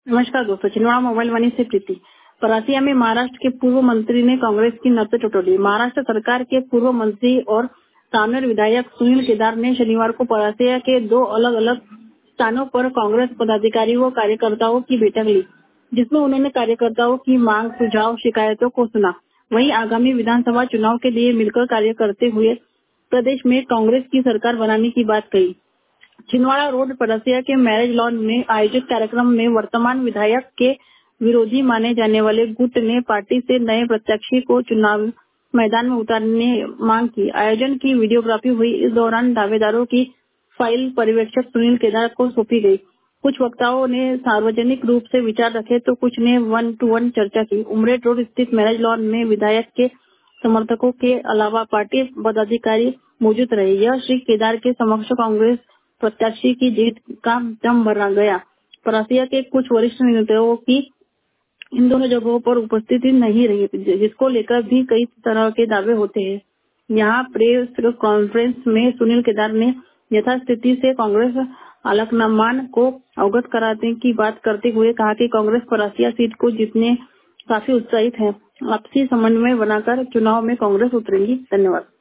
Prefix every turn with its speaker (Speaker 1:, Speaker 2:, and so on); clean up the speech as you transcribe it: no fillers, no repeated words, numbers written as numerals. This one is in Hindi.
Speaker 1: नमस्कार दोस्तों, छिंदवाड़ा मोबाइल वाणी से प्रीति। परासिया में महाराष्ट्र के पूर्व मंत्री ने कांग्रेस की नब्ज टटोली। महाराष्ट्र सरकार के पूर्व मंत्री और सावनेर विधायक सुनील केदार ने शनिवार को परासिया के 2 अलग-अलग स्थानों पर कांग्रेस पदाधिकारियों व कार्यकर्ताओं की बैठक ली, जिसमें उन्होंने कार्यकर्ताओं की मांग, सुझाव, शिकायतों को सुना। वहीं आगामी विधानसभा चुनाव के लिए मिलकर कार्य करते हुए प्रदेश में कांग्रेस की सरकार बनाने की बात कही। छिंदवाड़ा रोड परासिया के मैरिज लॉन में आयोजित कार्यक्रम में वर्तमान विधायक के विरोधी माने जाने वाले गुट ने पार्टी से नए प्रत्याशी को चुनाव मैदान में उतारने मांग की। आयोजन की वीडियोग्राफी हुई। इस दौरान दावेदारों की फाइल पर्यवेक्षक सुनील केदार को सौंपी गई। कुछ वक्ताओं ने सार्वजनिक रूप से विचार रखे तो कुछ ने 1-to-1 चर्चा की। उमरेड रोड स्थित मैरिज लॉन में विधायक के समर्थकों के अलावा पार्टी पदाधिकारी मौजूद रहे। यह श्री केदार के समक्ष कांग्रेस प्रत्याशी की जीत का दम भरा गया। परासिया के कुछ वरिष्ठ नेताओं की इन दोनों जगहों पर उपस्थिति नहीं रही, जिसको लेकर भी कई तरह के दावे होते हैं। यहाँ प्रेस कॉन्फ्रेंस में सुनील केदार ने यथास्थिति से कांग्रेस आलाकमान को अवगत कराने की बात करते हुए कहा कि कांग्रेस परासिया सीट को जीतने काफी उत्साहित है। आपसी समन्वय बनाकर चुनाव में कांग्रेस उतरेगी। धन्यवाद।